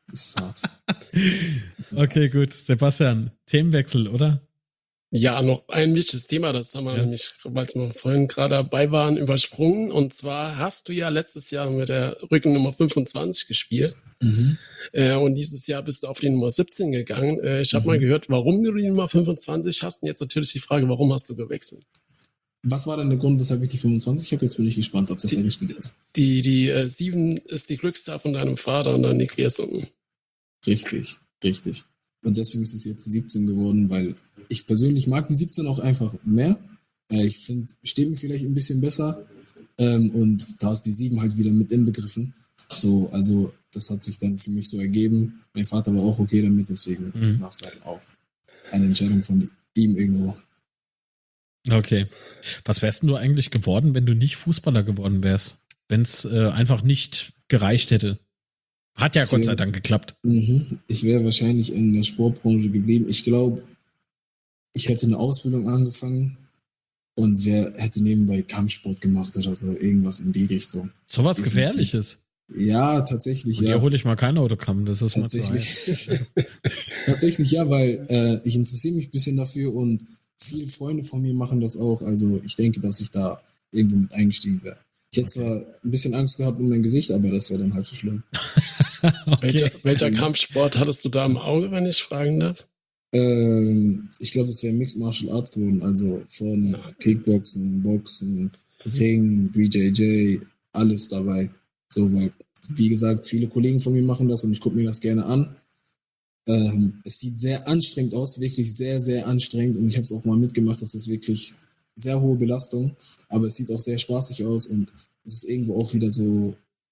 Das ist hart. Okay, gut. Sebastian, Themenwechsel, oder? Ja, noch ein wichtiges Thema, das haben wir nämlich, weil wir vorhin gerade dabei waren, übersprungen. Und zwar hast du ja letztes Jahr mit der Rückennummer 25 gespielt. Und dieses Jahr bist du auf die Nummer 17 gegangen. Ich habe mal gehört, warum du die Nummer 25 hast. Und jetzt natürlich die Frage, warum hast du gewechselt? Was war denn der Grund, weshalb ich die 25 habe? Jetzt bin ich gespannt, ob das der richtige ist. Die 7 ist die Glückszahl von deinem Vater und dann die Quersumme. Richtig. Und deswegen ist es jetzt die 17 geworden, weil ich persönlich mag die 17 auch einfach mehr. Ich finde, steht mir vielleicht ein bisschen besser. Und da ist die 7 halt wieder mit inbegriffen. So, also das hat sich dann für mich so ergeben. Mein Vater war auch okay damit, deswegen war es halt auch eine Entscheidung von ihm irgendwo. Okay. Was wärst denn du eigentlich geworden, wenn du nicht Fußballer geworden wärst? Wenn es einfach nicht gereicht hätte? Hat ja Gott sei Dank geklappt. Ich wäre wahrscheinlich in der Sportbranche geblieben. Ich glaube, ich hätte eine Ausbildung angefangen und hätte nebenbei Kampfsport gemacht oder so, irgendwas in die Richtung. So was Gefährliches? Ja, tatsächlich, ja. Hier hole ich mal kein Autogramm, das ist tatsächlich. Tatsächlich ja, weil ich interessiere mich ein bisschen dafür und viele Freunde von mir machen das auch. Also ich denke, dass ich da irgendwo mit eingestiegen wäre. Ich hätte zwar ein bisschen Angst gehabt um mein Gesicht, aber das wäre dann halb so schlimm. Okay. Welcher Kampfsport hattest du da im Auge, wenn ich fragen darf? Ich glaube, das wäre Mixed Martial Arts geworden. Also von Kickboxen, Boxen, Ring, BJJ, alles dabei. So, weil, wie gesagt, viele Kollegen von mir machen das und ich gucke mir das gerne an. Es sieht sehr anstrengend aus, wirklich sehr, sehr anstrengend. Und ich habe es auch mal mitgemacht, das ist wirklich sehr hohe Belastung. Aber es sieht auch sehr spaßig aus und es ist irgendwo auch wieder so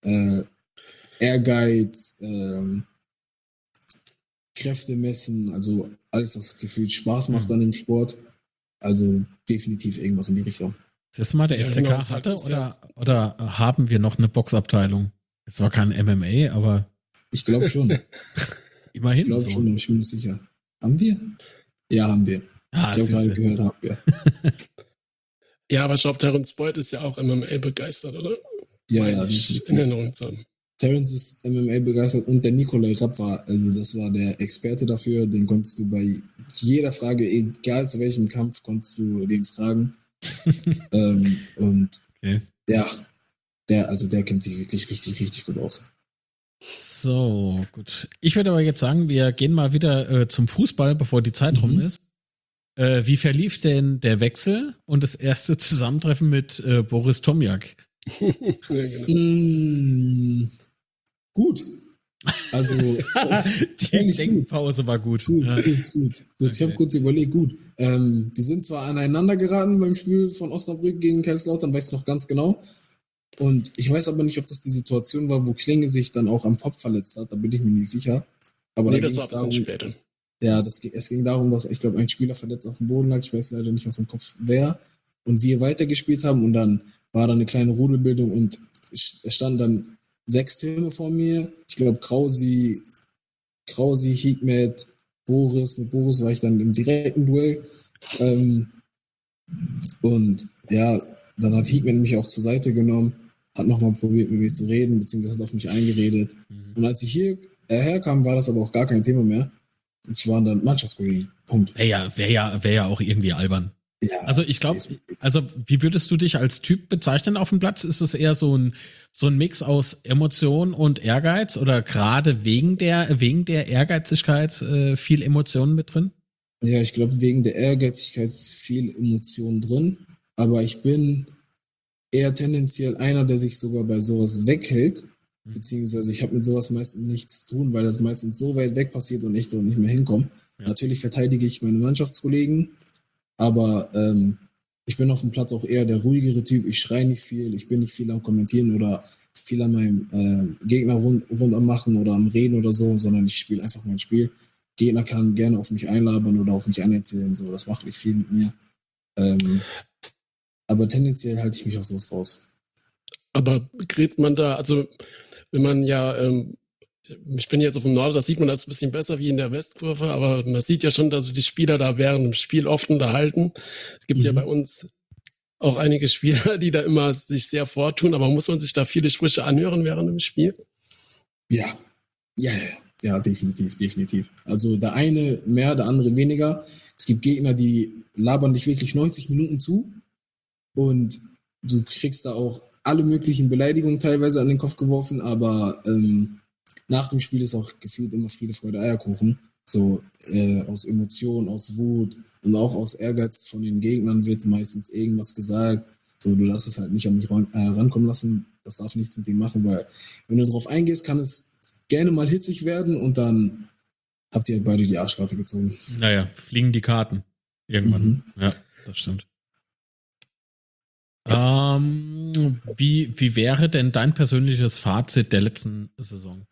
Ehrgeiz, Kräfte messen, also alles, was gefühlt Spaß macht an dem Sport. Also definitiv irgendwas in die Richtung. Siehst du mal, der FCK genau, hatte oder haben wir noch eine Boxabteilung? Es war kein MMA, aber... Ich glaube schon. Immerhin. Ich glaube schon, ich bin mir sicher. Haben wir? Ja, haben wir. Ich habe gerade gehört, haben wir. Ja, aber ich glaube, Terence Boyd ist ja auch MMA begeistert, oder? Ja, in Erinnerung zu haben. Terence ist MMA begeistert und der Nikolai Rapp das war der Experte dafür, den konntest du bei jeder Frage, egal zu welchem Kampf, konntest du den fragen. Und okay. Der kennt sich wirklich richtig, richtig gut aus. So, gut. Ich würde aber jetzt sagen, wir gehen mal wieder zum Fußball, bevor die Zeit rum ist. Wie verlief denn der Wechsel und das erste Zusammentreffen mit Boris Tomjak? Ja, genau. Gut. Also die Denkpause war gut. Gut. Ich habe kurz überlegt, gut. Wir sind zwar aneinander geraten beim Spiel von Osnabrück gegen Kaiserslautern, weiß ich noch ganz genau. Und ich weiß aber nicht, ob das die Situation war, wo Klinge sich dann auch am Kopf verletzt hat. Da bin ich mir nicht sicher. Aber nee, das war ein bisschen später. Ja, es ging darum, dass, ich glaube, ein Spieler verletzt auf dem Boden lag. Ich weiß leider nicht aus dem Kopf, wer. Und wir weitergespielt haben und dann war da eine kleine Rudelbildung und es standen dann 6 Türme vor mir. Ich glaube, Krausi, Hikmet, Boris. Mit Boris war ich dann im direkten Duell. Und ja, dann hat Hikmet mich auch zur Seite genommen, hat nochmal probiert, mit mir zu reden, beziehungsweise hat auf mich eingeredet. Und als ich hierher kam, war das aber auch gar kein Thema mehr. Ich war dann Mannschaftskollegen. Punkt. Wäre ja auch irgendwie albern. Ja, also ich glaube, wie würdest du dich als Typ bezeichnen auf dem Platz? Ist es eher so ein Mix aus Emotion und Ehrgeiz oder gerade wegen der Ehrgeizigkeit viel Emotionen mit drin? Ja, ich glaube, wegen der Ehrgeizigkeit ist viel Emotion drin, aber ich bin eher tendenziell einer, der sich sogar bei sowas weghält, beziehungsweise ich habe mit sowas meistens nichts zu tun, weil das meistens so weit weg passiert und ich so nicht mehr hinkomme. Ja. Natürlich verteidige ich meine Mannschaftskollegen, aber ich bin auf dem Platz auch eher der ruhigere Typ. Ich schreie nicht viel, ich bin nicht viel am Kommentieren oder viel an meinem Gegner rund am Machen oder am Reden oder so, sondern ich spiele einfach mein Spiel. Gegner kann gerne auf mich einlabern oder auf mich anerzählen, so, das macht nicht viel mit mir. Aber tendenziell halte ich mich aus sowas raus. Aber gerät man da, also wenn man ja, ich bin jetzt auf dem Norden, da sieht man das ein bisschen besser wie in der Westkurve, aber man sieht ja schon, dass sich die Spieler da während dem Spiel oft unterhalten. Es gibt ja bei uns auch einige Spieler, die da immer sich sehr vortun, aber muss man sich da viele Sprüche anhören während dem Spiel? Ja, Ja, definitiv. Also der eine mehr, der andere weniger. Es gibt Gegner, die labern dich wirklich 90 Minuten zu und du kriegst da auch alle möglichen Beleidigungen teilweise an den Kopf geworfen, aber nach dem Spiel ist auch gefühlt immer Friede, Freude, Eierkuchen. So aus Emotion, aus Wut und auch aus Ehrgeiz von den Gegnern wird meistens irgendwas gesagt. So, du darfst es halt nicht an mich rankommen lassen. Das darf nichts mit dem machen, weil wenn du darauf eingehst, kann es gerne mal hitzig werden und dann habt ihr beide die Arschkarte gezogen. Naja, fliegen die Karten. Irgendwann. Ja, das stimmt. Wie wäre denn dein persönliches Fazit der letzten Saison?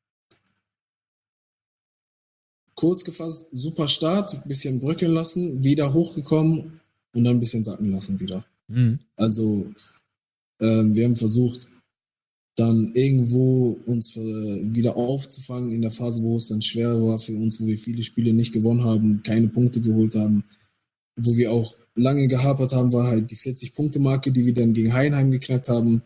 Kurz gefasst, super Start, bisschen bröckeln lassen, wieder hochgekommen und dann ein bisschen sacken lassen wieder. Also wir haben versucht, dann irgendwo uns wieder aufzufangen in der Phase, wo es dann schwer war für uns, wo wir viele Spiele nicht gewonnen haben, keine Punkte geholt haben. Wo wir auch lange gehapert haben, war halt die 40-Punkte-Marke, die wir dann gegen Heidenheim geknackt haben.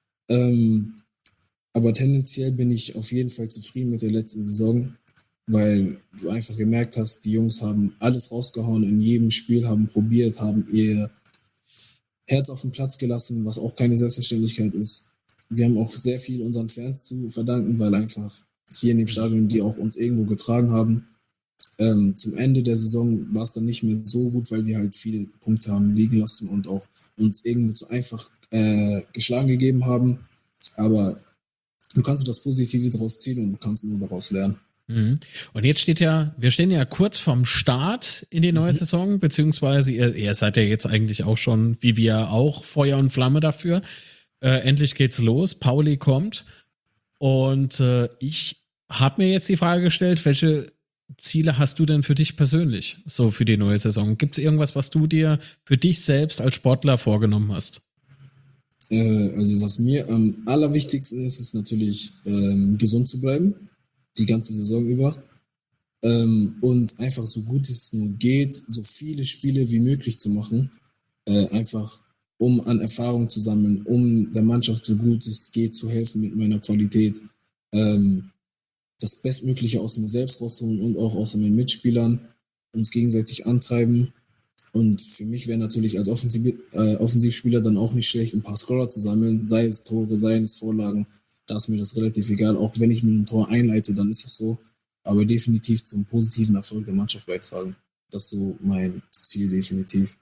Aber tendenziell bin ich auf jeden Fall zufrieden mit der letzten Saison, weil du einfach gemerkt hast, die Jungs haben alles rausgehauen in jedem Spiel, haben probiert, haben ihr Herz auf den Platz gelassen, was auch keine Selbstverständlichkeit ist. Wir haben auch sehr viel unseren Fans zu verdanken, weil einfach hier in dem Stadion die auch uns irgendwo getragen haben. Zum Ende der Saison war es dann nicht mehr so gut, weil wir halt viele Punkte haben liegen lassen und auch uns irgendwo zu einfach geschlagen gegeben haben. Aber du kannst das Positive daraus ziehen und du kannst nur daraus lernen. Und jetzt wir stehen ja kurz vorm Start in die neue Saison, beziehungsweise ihr seid ja jetzt eigentlich auch schon, wie wir auch, Feuer und Flamme dafür. Endlich geht's los, Pauli kommt und ich habe mir jetzt die Frage gestellt, welche Ziele hast du denn für dich persönlich, so für die neue Saison? Gibt es irgendwas, was du dir für dich selbst als Sportler vorgenommen hast? Also was mir am allerwichtigsten ist, ist natürlich gesund zu bleiben, die ganze Saison über. Und einfach so gut es nur geht, so viele Spiele wie möglich zu machen. Einfach um an Erfahrung zu sammeln, um der Mannschaft so gut es geht zu helfen mit meiner Qualität. Das Bestmögliche aus mir selbst rausholen und auch aus meinen Mitspielern, uns gegenseitig antreiben. Und für mich wäre natürlich als Offensivspieler dann auch nicht schlecht, ein paar Scorer zu sammeln, sei es Tore, sei es Vorlagen. Da ist mir das relativ egal. Auch wenn ich nur ein Tor einleite, dann ist es so. Aber definitiv zum positiven Erfolg der Mannschaft beitragen. Das ist so mein Ziel, definitiv.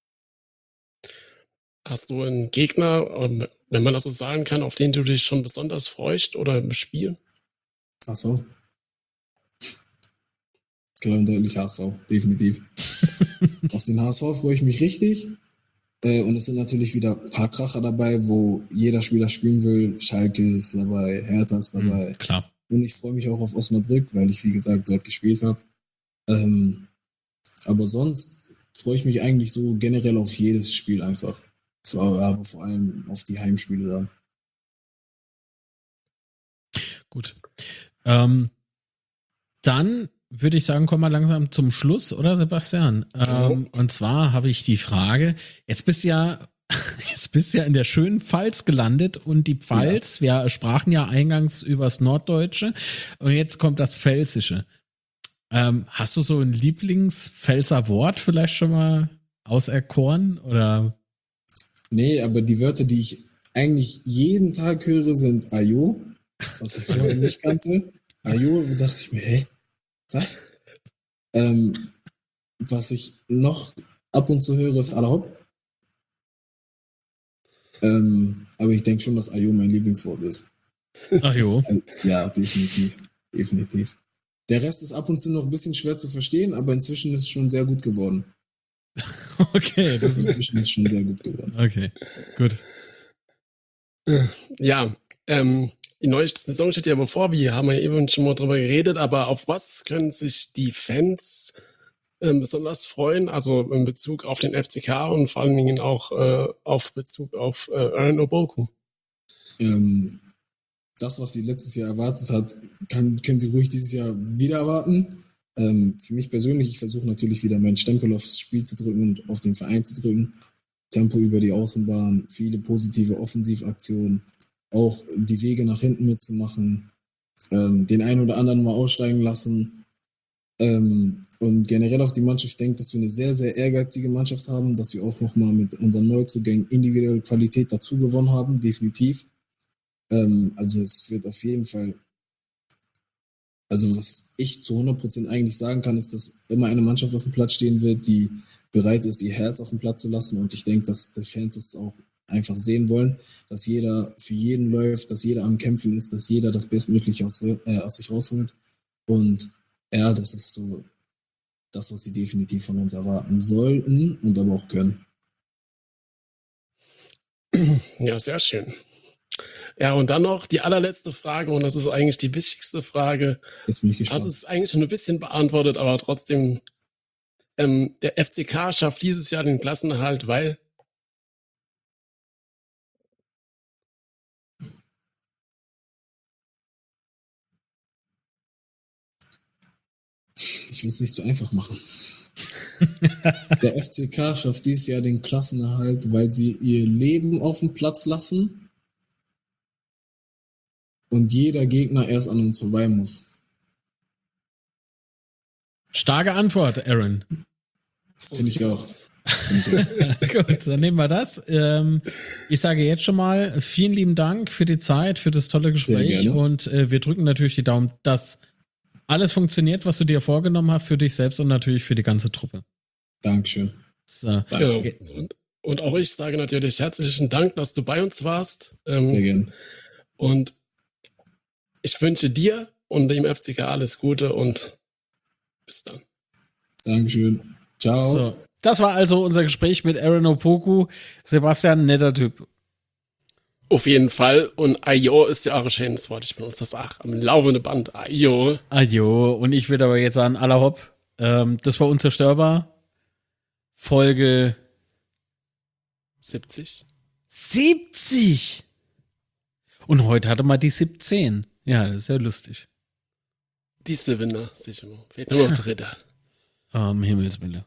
Hast du einen Gegner, wenn man das so sagen kann, auf den du dich schon besonders freust oder im Spiel? Ach so. Klar und deutlich HSV, definitiv. Auf den HSV freue ich mich richtig. Und es sind natürlich wieder ein paar Kracher dabei, wo jeder Spieler spielen will. Schalke ist dabei, Hertha ist dabei. Klar. Und ich freue mich auch auf Osnabrück, weil ich, wie gesagt, dort gespielt habe. Aber sonst freue ich mich eigentlich so generell auf jedes Spiel einfach. Aber vor allem auf die Heimspiele dann. Gut. Dann würde ich sagen, kommen wir langsam zum Schluss, oder Sebastian? Und zwar habe ich die Frage, jetzt bist du ja in der schönen Pfalz gelandet und die Pfalz, wir sprachen ja eingangs übers Norddeutsche und jetzt kommt das Pfälzische. Hast du so ein Lieblingspfälzer Wort vielleicht schon mal auserkoren, oder? Nee, aber die Wörter, die ich eigentlich jeden Tag höre, sind Ajo, was ich vorher nicht kannte. Ajo, da dachte ich mir, hä? Was? Was ich noch ab und zu höre, ist Alahop. Aber ich denke schon, dass Ajo mein Lieblingswort ist. Ajo. Ja, definitiv. Der Rest ist ab und zu noch ein bisschen schwer zu verstehen, aber inzwischen ist es schon sehr gut geworden. Okay, inzwischen ist es schon sehr gut geworden. Okay, gut. Ja, die neue Saison steht ja bevor, wir haben ja eben schon mal drüber geredet, aber auf was können sich die Fans besonders freuen? Also in Bezug auf den FCK und vor allen Dingen auch auf Bezug auf Aaron Oboku. Das, was sie letztes Jahr erwartet hat, können sie ruhig dieses Jahr wieder erwarten. Für mich persönlich, ich versuche natürlich wieder meinen Stempel aufs Spiel zu drücken und auf den Verein zu drücken. Tempo über die Außenbahn, viele positive Offensivaktionen, auch die Wege nach hinten mitzumachen. den einen oder anderen mal aussteigen lassen. Und generell auf die Mannschaft denkt, dass wir eine sehr, sehr ehrgeizige Mannschaft haben, dass wir auch nochmal mit unseren Neuzugängen individuelle Qualität dazu gewonnen haben, definitiv. Also es wird auf jeden Fall, also was ich zu 100% eigentlich sagen kann, ist, dass immer eine Mannschaft auf dem Platz stehen wird, die bereit ist, ihr Herz auf dem Platz zu lassen. Und ich denke, dass die Fans es auch einfach sehen wollen, dass jeder für jeden läuft, dass jeder am Kämpfen ist, dass jeder das Bestmögliche aus sich rausholt. Und ja, das ist so das, was sie definitiv von uns erwarten sollten und aber auch können. Ja, sehr schön. Ja, und dann noch die allerletzte Frage, und das ist eigentlich die wichtigste Frage. Jetzt bin ich gespannt. Hast es eigentlich schon ein bisschen beantwortet, aber trotzdem, der FCK schafft dieses Jahr den Klassenerhalt, weil ich will es nicht so einfach machen. Der FCK schafft dieses Jahr den Klassenerhalt, weil sie ihr Leben auf dem Platz lassen und jeder Gegner erst an uns vorbei muss. Starke Antwort, Aaron. Finde ich auch. Gut, dann nehmen wir das. Ich sage jetzt schon mal vielen lieben Dank für die Zeit, für das tolle Gespräch und wir drücken natürlich die Daumen, dass alles funktioniert, was du dir vorgenommen hast, für dich selbst und natürlich für die ganze Truppe. Dankeschön. So. Genau. Und auch ich sage natürlich herzlichen Dank, dass du bei uns warst. Sehr gerne. Und ich wünsche dir und dem FCK alles Gute und bis dann. Dankeschön. Ciao. So. Das war also unser Gespräch mit Aaron Opoku. Sebastian, netter Typ. Auf jeden Fall. Und Ajo ist ja auch ein schönes Wort. Ich benutze das auch am laufenden Band. Ajo. Ajo. Und ich würde aber jetzt sagen, aller hopp. Das war unzerstörbar. Folge 70. 70! Und heute hatte man die 17. Ja, das ist ja lustig. Die Siebener, sicher mal. Fehlt nur noch der Ritter. Um Himmels Willen.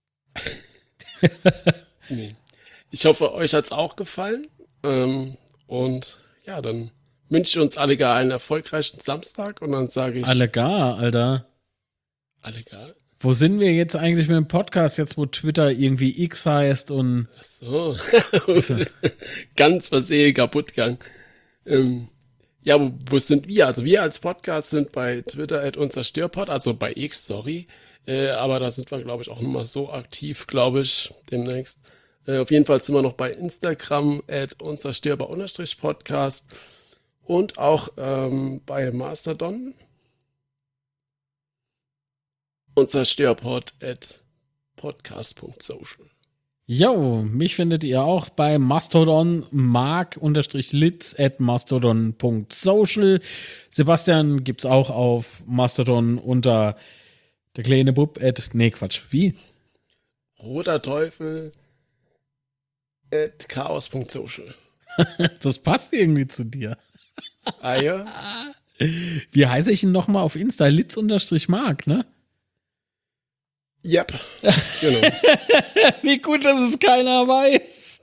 Nee. Ich hoffe, euch hat es auch gefallen. Und ja, dann wünsche ich uns alle gar einen erfolgreichen Samstag und dann sage ich. Alle gar, Alter. Alle gar. Wo sind wir jetzt eigentlich mit dem Podcast, jetzt wo Twitter irgendwie X heißt und. Ach so. Ganz versehen kaputt gegangen. Ja, wo sind wir? Also wir als Podcast sind bei Twitter @unserstörpod, also bei X, sorry. Aber da sind wir, glaube ich, auch nicht mal so aktiv, glaube ich, demnächst. Auf jeden Fall sind wir noch bei Instagram @unserstörper_podcast und auch bei Mastodon. Unserstörpod@podcast.social. Jo, mich findet ihr auch bei Mastodon, mark_litz @mastodon.social. Sebastian gibt's auch auf Mastodon unter der kleine Bub nee, Quatsch, wie? Roter Teufel @chaos.social. Das passt irgendwie zu dir. Ah ja? Wie heiße ich ihn nochmal auf Insta? Litz_mark, ne? Yep, genau. Wie gut, dass es keiner weiß.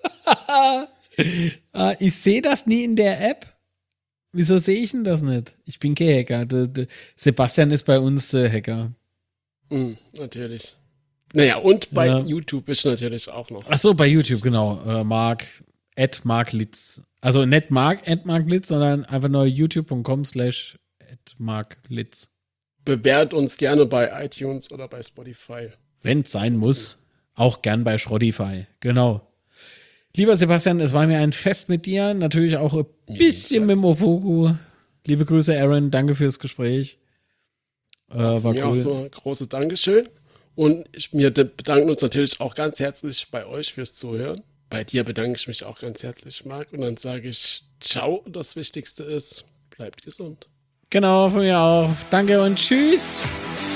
Ich sehe das nie in der App. Wieso sehe ich denn das nicht? Ich bin kein Hacker. Sebastian ist bei uns der Hacker. Natürlich. Naja, und bei YouTube ist natürlich auch noch. Ach so, bei YouTube, genau. Mark @marklitz. Also nicht Mark@marklitz, sondern einfach nur youtube.com/@marklitz. Bewährt uns gerne bei iTunes oder bei Spotify. Wenn es sein muss, auch gern bei Schrodify. Genau. Lieber Sebastian, es war mir ein Fest mit dir. Natürlich auch ein bisschen mit dem Opoku. Liebe Grüße, Aaron. Danke fürs Gespräch. War mir cool. auch so ein großes Dankeschön. Und wir bedanken uns natürlich auch ganz herzlich bei euch fürs Zuhören. Bei dir bedanke ich mich auch ganz herzlich, Marc. Und dann sage ich ciao. Und das Wichtigste ist, bleibt gesund. Genau, von mir auch. Danke und tschüss.